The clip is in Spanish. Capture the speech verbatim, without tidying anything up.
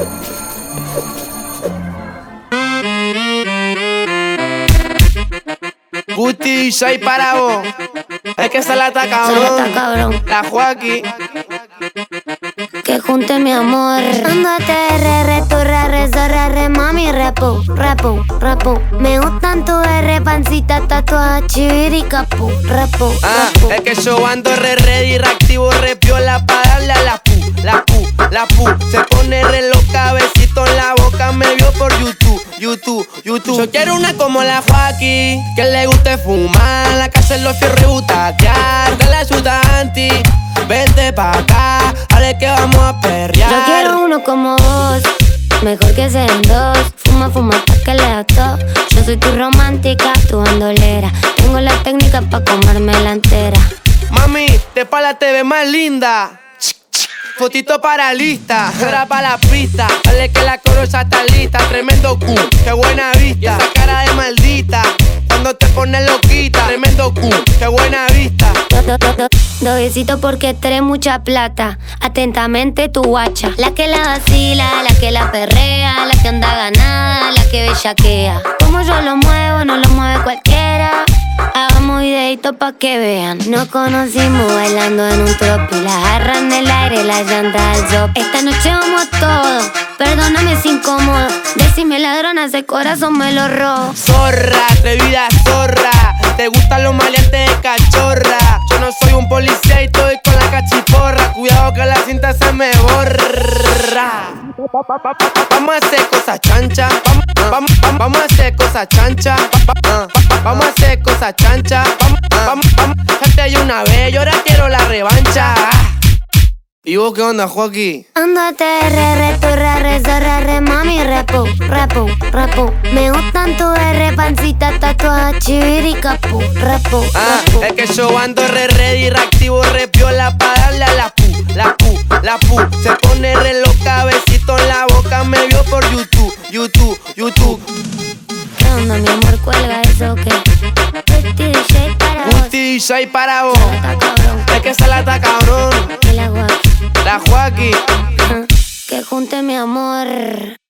Guti, soy para vos. Es que se la está cabrón. está cabrón. La Joaquín. Que junte mi amor. Andate re, re, tu re, re, so, re, re, mami, repu, repu, repu. Me gustan tu R, pancita, tatuaje, chiricapu, repu, Ah, repu. es que yo ando re ready, reactivo, re piola pa' darle a la pu, la pu, la pu. Se pone re loca, besito en la boca, me vio por YouTube, YouTube, YouTube. Yo quiero una como la Joaquín, que le guste fumar, la casa en los fierros y butaquear. De la ciudad anti, vente pa' acá, dale que vamos a perrear. Yo quiero uno como vos, mejor que sean dos. Fuma, fuma pa' que le da todo. Yo soy tu romántica, tu bandolera. Tengo la técnica pa' comérmela entera. Mami, de pala te ves más linda. Fotito para lista, ahora pa' la pista. Dale que la corosa está lista. Tremendo cu, qué buena vista. Y esa cara de maldita, cuando te pones loquita. Tremendo cu, qué buena vista. Do, do, do, do, do besito porque trae mucha plata. Atentamente tu guacha. La que la vacila, la que la perrea, la que anda ganada, la que bellaquea. Como yo lo muevo, no lo mueve cualquiera. Hagamos videito pa' que vean. Nos conocimos bailando en un tropi. La jarra en el aire, la llanta al top. Esta noche vamos a todo. Perdóname si incómodo. Decime ladrona, ese corazón me lo robo. Zorra, atrevida zorra. Te gustan los maleantes de cachorra. Yo no soy un policía y estoy con la cachiporra. Cuidado que la cinta se me borra. Vamos a hacer cosas chancha. Vamos, vamos, vamos a hacer cosas chancha. Vamos a hacer cosas chancha. Vamos, vamos, vamos. Ya te di una vez y ahora quiero la revancha. ¿Y vos qué onda, Joaquín? Andate re, re, tu re, re, so, re, re, mami, repu, repu, repu. Me gustan tu R, pancita, tatuaje, chiricapu, repu, Ah, repu. es que yo ando re ready, reactivo, re piola pa' darle a la pu, la pu, la pu. Se pone re loca, besito en la boca, me vio por YouTube, YouTube, YouTube. ¿Qué onda, mi amor? ¿Cuelga eso o qué? Guti D J para vos. Guti, soy para vos. Está cabrón. Es que se la está cabrón. Que la guapi. La Joaquín. Que junte mi amor.